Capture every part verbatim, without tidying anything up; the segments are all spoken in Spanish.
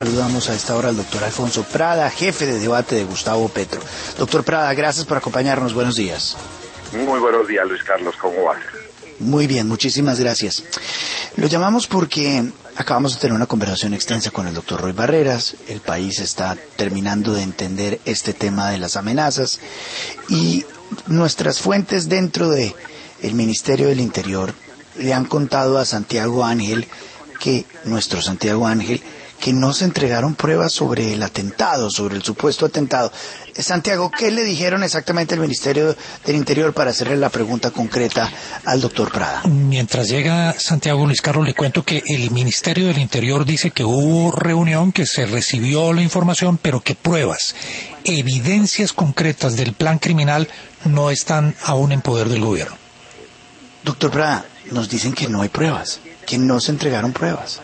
Saludamos a esta hora al doctor Alfonso Prada, jefe de debate de Gustavo Petro. Doctor Prada, gracias por acompañarnos. Buenos días. Muy buenos días, Luis Carlos. ¿Cómo vas? Muy bien, muchísimas gracias. Lo llamamos porque acabamos de tener una conversación extensa con el doctor Roy Barreras. El país está terminando de entender este tema de las amenazas y nuestras fuentes dentro de el Ministerio del Interior le han contado a Santiago Ángel que, nuestro Santiago Ángel, que no se entregaron pruebas sobre el atentado, sobre el supuesto atentado. Santiago, ¿qué le dijeron exactamente al Ministerio del Interior para hacerle la pregunta concreta al doctor Prada? Mientras llega Santiago, Luis Carlos, le cuento que el Ministerio del Interior dice que hubo reunión, que se recibió la información, pero que pruebas, evidencias concretas del plan criminal no están aún en poder del gobierno. Doctor Prada, nos dicen que no hay pruebas, que no se entregaron pruebas.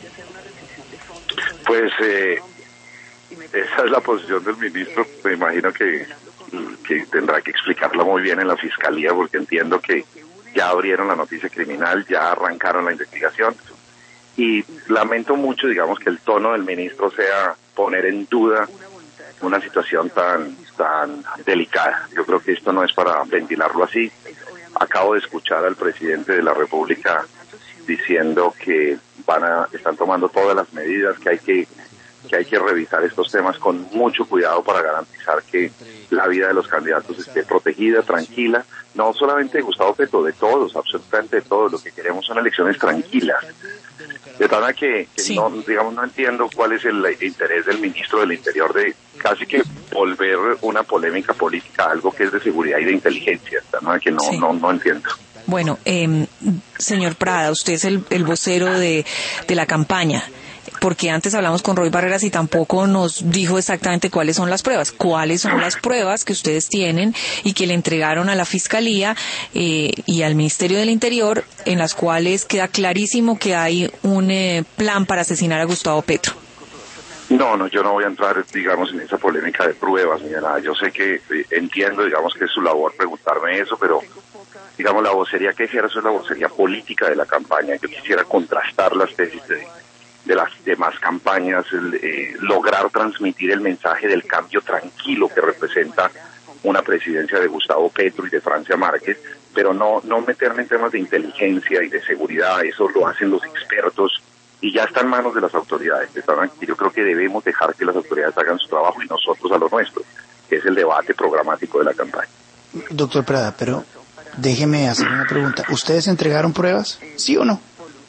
Pues eh, esa es la posición del ministro. Me imagino que, que tendrá que explicarla muy bien en la fiscalía, porque entiendo que ya abrieron la noticia criminal, ya arrancaron la investigación, y lamento mucho, digamos, que el tono del ministro sea poner en duda una situación tan tan delicada. Yo creo que esto no es para ventilarlo así. Acabo de escuchar al presidente de la República diciendo que van a están tomando todas las medidas, que hay que que hay que revisar estos temas con mucho cuidado para garantizar que la vida de los candidatos esté protegida, tranquila, no solamente de Gustavo Petro, de todos, absolutamente de todos. Lo que queremos son elecciones tranquilas. De tal manera que, que sí. no, digamos, no entiendo cuál es el interés del ministro del Interior de casi que volver una polémica política a algo que es de seguridad y de inteligencia, de tal manera que no, sí. no, no entiendo. Bueno, eh, señor Prada, usted es el, el vocero de, de la campaña, porque antes hablamos con Roy Barreras y tampoco nos dijo exactamente cuáles son las pruebas. ¿Cuáles son las pruebas que ustedes tienen y que le entregaron a la Fiscalía eh, y al Ministerio del Interior, en las cuales queda clarísimo que hay un eh, plan para asesinar a Gustavo Petro? No, no, yo no voy a entrar, digamos, en esa polémica de pruebas ni de nada. Yo sé que, eh, entiendo, digamos, que es su labor preguntarme eso, pero digamos, la vocería que ejerzo es la vocería política de la campaña. Yo quisiera contrastar las tesis de, de las demás campañas, el, eh, lograr transmitir el mensaje del cambio tranquilo que representa una presidencia de Gustavo Petro y de Francia Márquez, pero no, no meterme en temas de inteligencia y de seguridad. Eso lo hacen los expertos y ya está en manos de las autoridades. Yo creo que debemos dejar que las autoridades hagan su trabajo y nosotros a lo nuestro, que es el debate programático de la campaña. Doctor Prada, pero déjeme hacer una pregunta. ¿Ustedes entregaron pruebas? ¿Sí o no?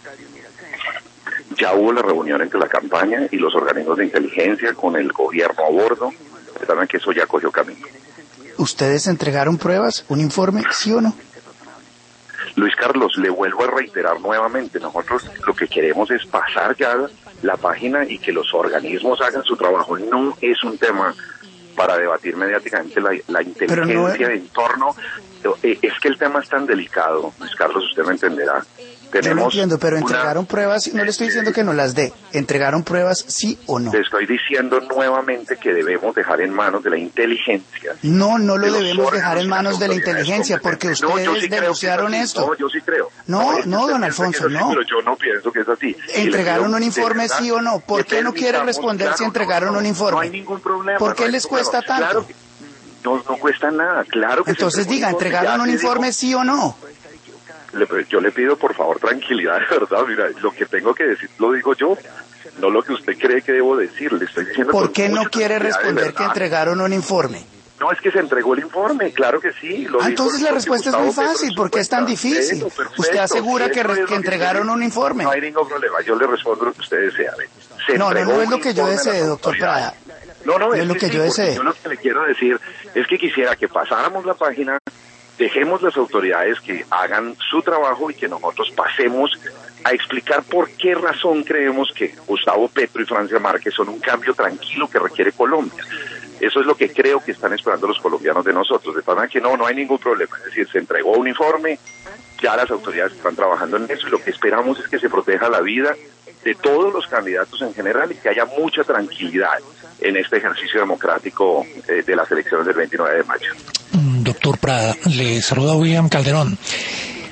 Ya hubo la reunión entre la campaña y los organismos de inteligencia con el gobierno a bordo, saben que eso ya cogió camino. ¿Ustedes entregaron pruebas? ¿Un informe? ¿Sí o no? Luis Carlos, le vuelvo a reiterar nuevamente, nosotros lo que queremos es pasar ya la página y que los organismos hagan su trabajo. No es un tema para debatir mediáticamente la, la inteligencia no... en torno. Es que el tema es tan delicado, Luis Carlos, usted me entenderá. Tenemos Yo no entiendo, pero una... entregaron pruebas, no le estoy diciendo que no las dé, ¿entregaron pruebas sí o no? Le estoy diciendo nuevamente que debemos dejar en manos de la inteligencia. No, no lo debemos dejar en manos de la inteligencia, porque ustedes no, sí denunciaron esto. No, yo sí creo. No, no, no don Alfonso, no. Pero yo no pienso que es así. ¿Entregaron un informe sí o no? ¿Por qué no quiere responder si entregaron un informe? No hay ningún problema. ¿Por qué les cuesta tanto? Claro que no, no cuesta nada, claro que Entonces diga, ¿entregaron un informe sí o no? Le, yo le pido por favor tranquilidad, de verdad. Mira, lo que tengo que decir lo digo yo, no lo que usted cree que debo decir. Le estoy diciendo. ¿Por qué no quiere responder que entregaron un informe? No, es que se entregó el informe, claro que sí. Lo ah, entonces la respuesta es muy fácil, ¿por qué es tan difícil? Perfecto, perfecto, usted asegura que, es que entregaron un informe. No hay ningún problema, yo le respondo lo que usted desea. Se no, no, no es lo que yo desee, doctor Prada. No, no, no es, es lo que sí, yo desee. Yo lo que le quiero decir es que quisiera que pasáramos la página, dejemos las autoridades que hagan su trabajo y que nosotros pasemos a explicar por qué razón creemos que Gustavo Petro y Francia Márquez son un cambio tranquilo que requiere Colombia. Eso es lo que creo que están esperando los colombianos de nosotros. De forma que no, no hay ningún problema. Es decir, se entregó un informe, ya las autoridades están trabajando en eso y lo que esperamos es que se proteja la vida de todos los candidatos en general y que haya mucha tranquilidad en este ejercicio democrático eh, de las elecciones del veintinueve de mayo. Doctor Prada, le saluda William Calderón.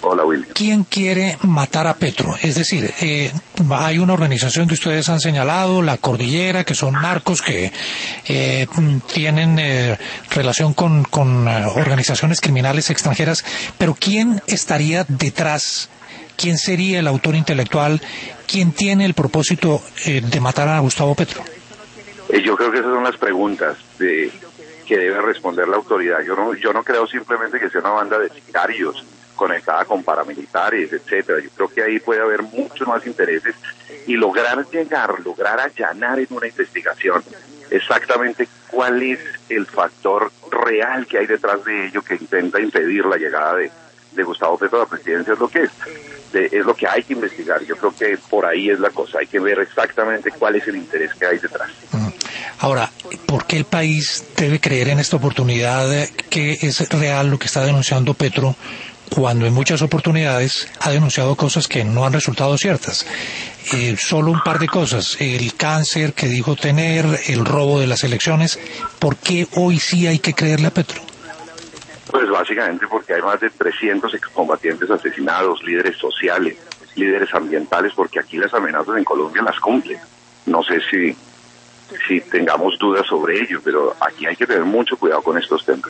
Hola, William. ¿Quién quiere matar a Petro? Es decir, eh, hay una organización que ustedes han señalado, la Cordillera, que son narcos que eh, tienen eh, relación con, con uh, organizaciones criminales extranjeras, pero ¿quién estaría detrás? ¿Quién sería el autor intelectual? ¿Quién tiene el propósito eh, de matar a Gustavo Petro? Eh, yo creo que esas son las preguntas de, que debe responder la autoridad. Yo no, yo no creo simplemente que sea una banda de sicarios conectada con paramilitares, etcétera. Yo creo que ahí puede haber muchos más intereses y lograr llegar, lograr allanar en una investigación exactamente cuál es el factor real que hay detrás de ello que intenta impedir la llegada de, de Gustavo Petro a la presidencia es lo que es. De, es lo que hay que investigar. Yo creo que por ahí es la cosa. Hay que ver exactamente cuál es el interés que hay detrás. Ahora, ¿por qué el país debe creer en esta oportunidad que es real lo que está denunciando Petro, cuando en muchas oportunidades ha denunciado cosas que no han resultado ciertas? Eh, solo un par de cosas, el cáncer que dijo tener, el robo de las elecciones. ¿Por qué hoy sí hay que creerle a Petro? Pues básicamente porque hay más de trescientos excombatientes asesinados, líderes sociales, líderes ambientales, porque aquí las amenazas en Colombia las cumplen. No sé si, si tengamos dudas sobre ello, pero aquí hay que tener mucho cuidado con estos temas.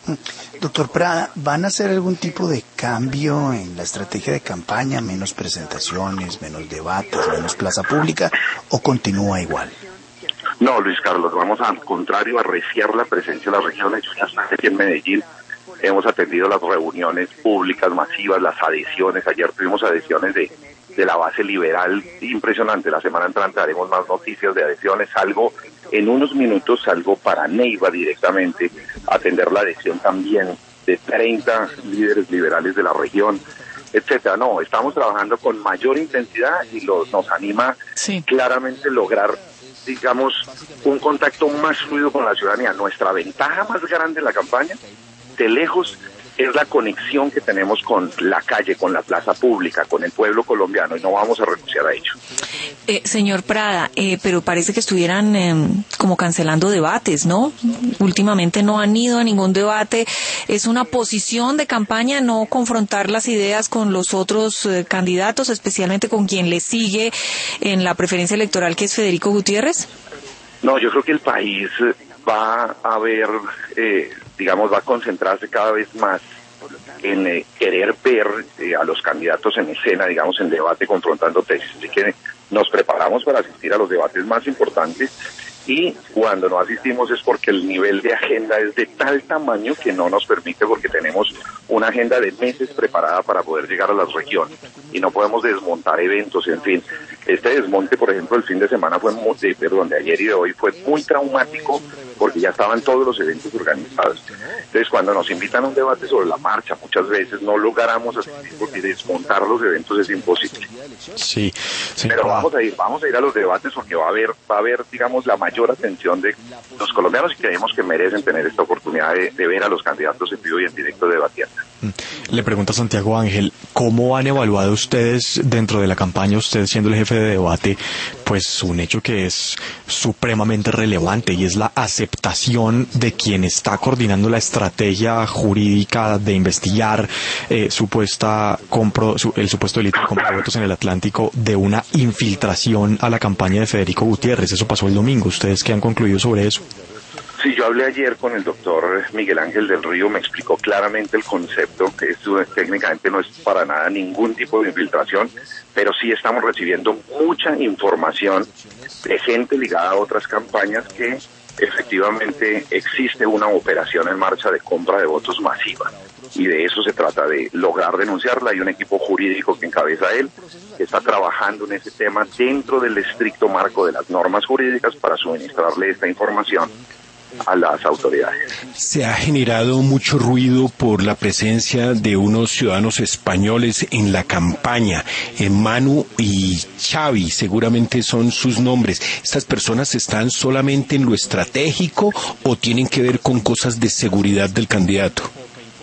Doctor Prada, ¿van a hacer algún tipo de cambio en la estrategia de campaña? ¿Menos presentaciones, menos debates, menos plaza pública o continúa igual? No, Luis Carlos, vamos al contrario, a arreciar la presencia de las regiones. Yo ya estoy aquí en Medellín, hemos atendido las reuniones públicas masivas, las adhesiones. Ayer tuvimos adhesiones de, de la base liberal impresionante. La semana entrante haremos más noticias de adhesiones. Salgo en unos minutos, salgo para Neiva directamente a atender la adhesión también de treinta líderes liberales de la región, etcétera. No, estamos trabajando con mayor intensidad y lo, nos anima sí. claramente lograr, digamos, un contacto más fluido con la ciudadanía. Nuestra ventaja más grande en la campaña, de lejos, es la conexión que tenemos con la calle, con la plaza pública, con el pueblo colombiano, y no vamos a renunciar a ello. Eh, señor Prada, eh, pero parece que estuvieran eh, como cancelando debates, ¿no? Últimamente no han ido a ningún debate. ¿Es una posición de campaña no confrontar las ideas con los otros eh, candidatos, especialmente con quien le sigue en la preferencia electoral, que es Federico Gutiérrez? No, yo creo que el país va a ver... Eh, digamos, va a concentrarse cada vez más en eh, querer ver eh, a los candidatos en escena, digamos, en debate, confrontando tesis. Así que nos preparamos para asistir a los debates más importantes y cuando no asistimos es porque el nivel de agenda es de tal tamaño que no nos permite, porque tenemos una agenda de meses preparada para poder llegar a las regiones y no podemos desmontar eventos, en fin. Este desmonte, por ejemplo, el fin de semana fue muy, de, perdón, de ayer y de hoy fue muy traumático porque ya estaban todos los eventos organizados. Entonces, cuando nos invitan a un debate sobre la marcha, muchas veces no logramos asistir porque desmontar los eventos es imposible. Sí, sí. Pero vamos a ir, vamos a ir a los debates porque va a haber, va a haber, digamos, la mayor atención de los colombianos y creemos que merecen tener esta oportunidad de, de ver a los candidatos en vivo y en directo debatiendo. Le pregunto a Santiago Ángel, ¿cómo han evaluado ustedes dentro de la campaña, usted siendo el jefe de debate, pues un hecho que es supremamente relevante y es la aceptación de quien está coordinando la estrategia jurídica de investigar eh, supuesta compro, su, el supuesto delito de compra de votos en el Atlántico, de una infiltración a la campaña de Federico Gutiérrez? Eso pasó el domingo. ¿Ustedes qué han concluido sobre eso? Sí, yo hablé ayer con el doctor Miguel Ángel del Río, me explicó claramente el concepto, que esto técnicamente no es para nada ningún tipo de infiltración, pero sí estamos recibiendo mucha información de gente ligada a otras campañas que efectivamente existe una operación en marcha de compra de votos masiva. Y de eso se trata, de lograr denunciarla. Hay un equipo jurídico que encabeza él, que está trabajando en ese tema dentro del estricto marco de las normas jurídicas para suministrarle esta información a las autoridades. Se ha generado mucho ruido por la presencia de unos ciudadanos españoles en la campaña. Manu y Xavi seguramente son sus nombres. ¿Estas personas están solamente en lo estratégico o tienen que ver con cosas de seguridad del candidato? Sí,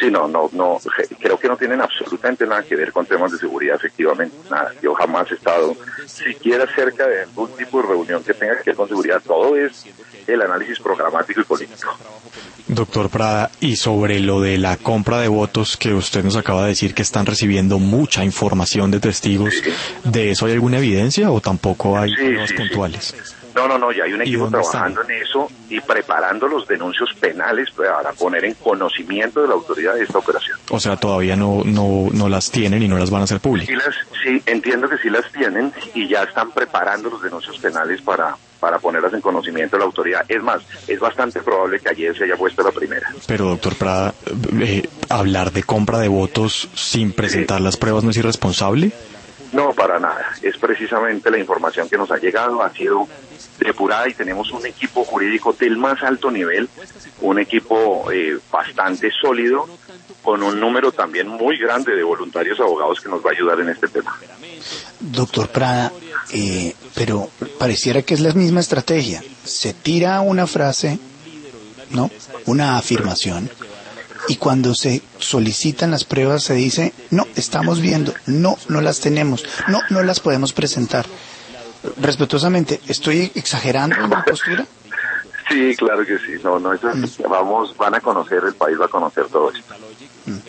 Sí, no, no, no, creo que no tienen absolutamente nada que ver con temas de seguridad, efectivamente, nada. Yo jamás he estado siquiera cerca de algún tipo de reunión que tenga que ver con seguridad. Todo es el análisis programático y político. Doctor Prada, y sobre lo de la compra de votos que usted nos acaba de decir que están recibiendo mucha información de testigos, sí. ¿De eso hay alguna evidencia o tampoco hay sí, pruebas sí, puntuales? Sí. No, no, no, ya hay un equipo trabajando están? en eso y preparando los denuncios penales para poner en conocimiento de la autoridad de esta operación. O sea, todavía no no no las tienen y no las van a hacer públicas. Sí, las, sí, entiendo que sí las tienen y ya están preparando los denuncios penales para para ponerlas en conocimiento de la autoridad. Es más, es bastante probable que ayer se haya puesto la primera. Pero, doctor Prada, eh, ¿hablar de compra de votos sin presentar sí. las pruebas no es irresponsable? No, para nada. Es precisamente la información que nos ha llegado, ha sido depurada y tenemos un equipo jurídico del más alto nivel, un equipo eh, bastante sólido, con un número también muy grande de voluntarios abogados que nos va a ayudar en este tema. Doctor Prada, eh, pero pareciera que es la misma estrategia. Se tira una frase, ¿no? Una afirmación. Y cuando se solicitan las pruebas se dice, no, estamos viendo, no, no las tenemos, no, no las podemos presentar. Respetuosamente, ¿estoy exagerando en mi postura? Sí, claro que sí. No, no, eso, mm. vamos, van a conocer, el país va a conocer todo esto. Mm. Mm.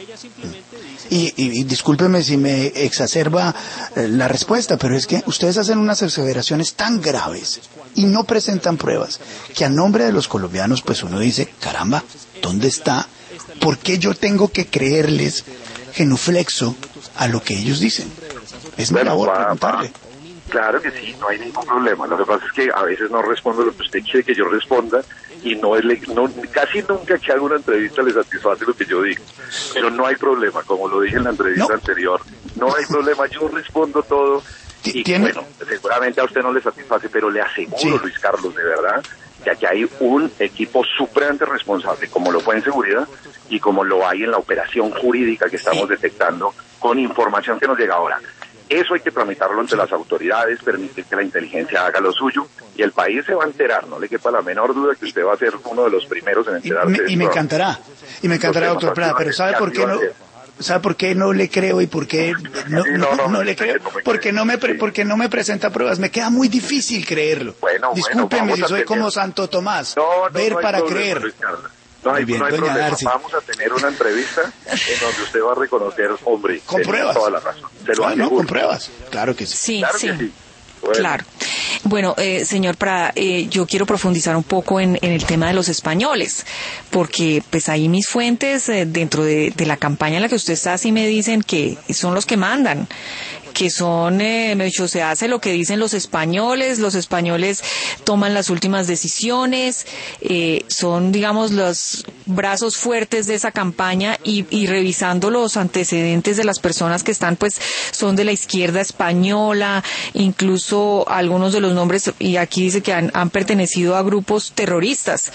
Y, y, y discúlpeme si me exacerba eh, la respuesta, pero es que ustedes hacen unas aseveraciones tan graves y no presentan pruebas, que a nombre de los colombianos, pues uno dice, caramba, ¿dónde está? ¿Por qué yo tengo que creerles genuflexo a lo que ellos dicen? Es mi labor preguntarle. Claro que sí, no hay ningún problema. Lo que pasa es que a veces no respondo lo que usted quiere que yo responda y no es le, no, casi nunca que hago una entrevista le satisface lo que yo digo. Pero no hay problema, como lo dije en la entrevista no. anterior, no hay problema, yo respondo todo y ¿Tiene? bueno, seguramente a usted no le satisface, pero le aseguro, sí. Luis Carlos, de verdad, que aquí hay un equipo supremamente responsable, como lo fue en seguridad y como lo hay en la operación jurídica que estamos sí. detectando con información que nos llega ahora. Eso hay que tramitarlo entre las autoridades, permitir que la inteligencia haga lo suyo y el país se va a enterar, no le quepa la menor duda que usted va a ser uno de los primeros en enterarse. Y me, y me encantará, y me encantará, doctor Prada, pero ¿sabe por qué no? ¿Sabe por qué no le creo y por qué no, sí, no, no, no, no le creo? No porque no me pre, porque no me presenta pruebas, me queda muy difícil creerlo. Bueno, Discúlpeme bueno, si soy como Santo Tomás, no, no, ver no para problema, creer. No hay, bien, no hay problema. Darcy. Vamos a tener una entrevista en donde usted va a reconocer, hombre, con pruebas. Toda la razón. Se lo ah, no, con pruebas. Claro que sí. Sí, claro sí. Que sí. Bueno. Claro. Bueno, eh, señor Prada, eh, yo quiero profundizar un poco en, en el tema de los españoles, porque pues ahí mis fuentes eh, dentro de, de la campaña en la que usted está sí me dicen que son los que mandan, que son, eh, me dicho, se hace lo que dicen los españoles, los españoles toman las últimas decisiones, eh, son, digamos, los brazos fuertes de esa campaña y, y revisando los antecedentes de las personas que están, pues, son de la izquierda española, incluso algunos de los nombres, y aquí dice que han, han pertenecido a grupos terroristas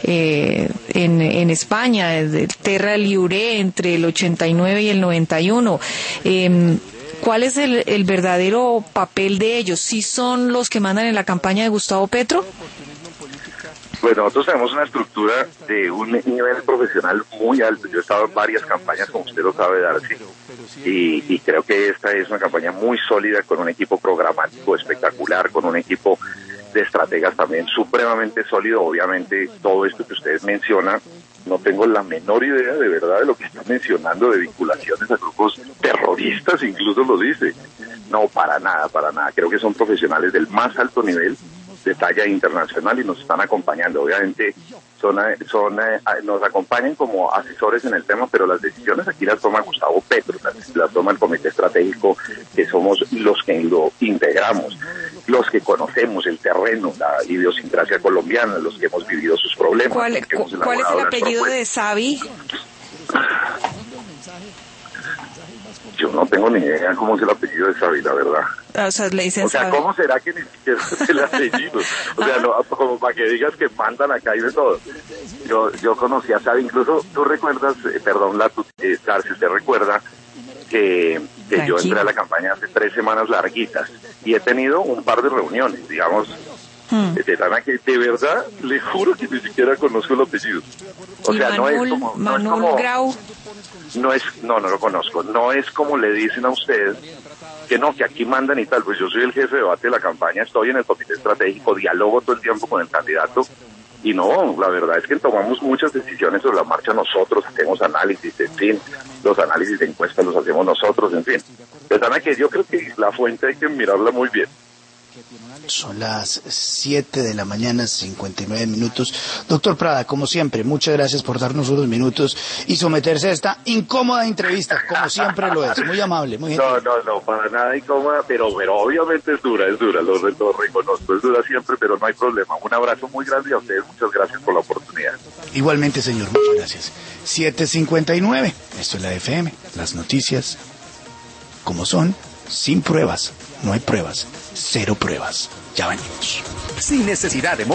eh, en, en España, de Terra Liure entre el ochenta y nueve y el noventa y uno. Eh, ¿Cuál es el, el verdadero papel de ellos? ¿Sí son los que mandan en la campaña de Gustavo Petro? Pues nosotros tenemos una estructura de un nivel profesional muy alto. Yo he estado en varias campañas, como usted lo sabe, Darcy, y, y creo que esta es una campaña muy sólida, con un equipo programático espectacular, con un equipo de estrategas también supremamente sólido. Obviamente, todo esto que usted menciona, no tengo la menor idea de verdad de lo que está mencionando de vinculaciones a grupos terroristas, incluso lo dice. No, para nada, para nada. Creo que son profesionales del más alto nivel, de talla internacional, y nos están acompañando. Obviamente son, son nos acompañan como asesores en el tema, pero las decisiones aquí las toma Gustavo Petro, las, las toma el Comité Estratégico, que somos los que lo integramos, los que conocemos el terreno, la idiosincrasia colombiana, los que hemos vivido sus problemas. ¿Cuál, cu ¿cuál es el apellido de Savi? Yo no tengo ni idea cómo es el apellido de Savi, la verdad. O sea, le dicen o sea ¿cómo será que ni siquiera es el apellido? O sea, no, como para que digas que mandan acá y de todo. Yo yo conocí a Savi, incluso tú recuerdas, eh, perdón, la eh, Darcy, usted recuerda que, que yo entré a la campaña hace tres semanas larguitas y he tenido un par de reuniones, digamos, Hmm. De Tana, que de verdad, le juro que ni siquiera conozco el apellido. O ¿Y sea, Manuel, no es como... No Manuel es como, Grau? No es, no, no lo conozco. No es como le dicen a ustedes que no, que aquí mandan y tal. Pues yo soy el jefe de debate de la campaña, estoy en el comité estratégico, dialogo todo el tiempo con el candidato. Y no, la verdad es que tomamos muchas decisiones sobre la marcha nosotros, hacemos análisis, en fin, los análisis de encuestas los hacemos nosotros, en fin. De tal que yo creo que la fuente hay que mirarla muy bien. Son las siete de la mañana, cincuenta y nueve minutos. Doctor Prada, como siempre, muchas gracias por darnos unos minutos y someterse a esta incómoda entrevista, como siempre lo es. Muy amable, muy gentil. No, no, no, para nada incómoda, pero, pero obviamente es dura, es dura, lo, lo reconozco, es dura siempre, pero no hay problema. Un abrazo muy grande a ustedes, muchas gracias por la oportunidad. Igualmente, señor, muchas gracias. siete cincuenta y nueve, esto es la F M, las noticias como son, sin pruebas, no hay pruebas, cero pruebas. Ya venimos. Sin necesidad de